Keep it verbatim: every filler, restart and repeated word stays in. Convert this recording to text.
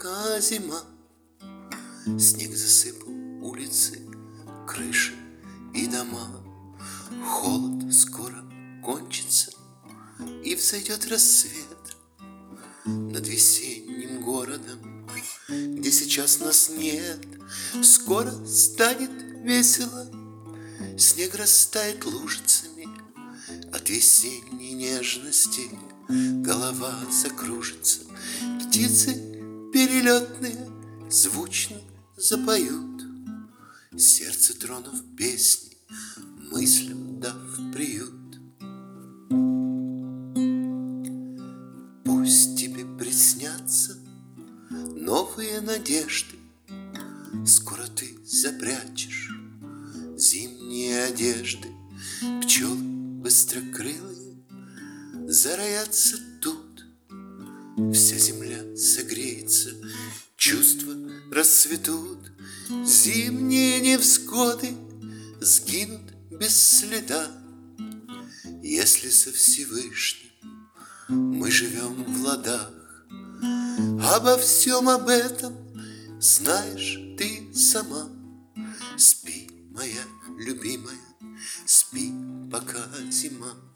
пока зима. Снег засыпал улицы, крыши и дома. Холод скоро кончится, и взойдет рассвет над весенним городом, где сейчас нас нет. Скоро станет весело, снег растает лужицами. От весенней нежности голова закружится. Птицы перелетные звучно запоют, сердце тронув песней, мыслям дав приют. Пусть тебе приснятся новые надежды, скоро ты запрячешь зимние одежды. Пчелы быстрокрылые зароятся тут, вся земля согреется, чувства расцветут. Зимние невзгоды сгинут без следа, если со Всевышним мы живем в ладах. Обо всем об этом знаешь ты сама. Спи, моя любимая, спи, пока зима.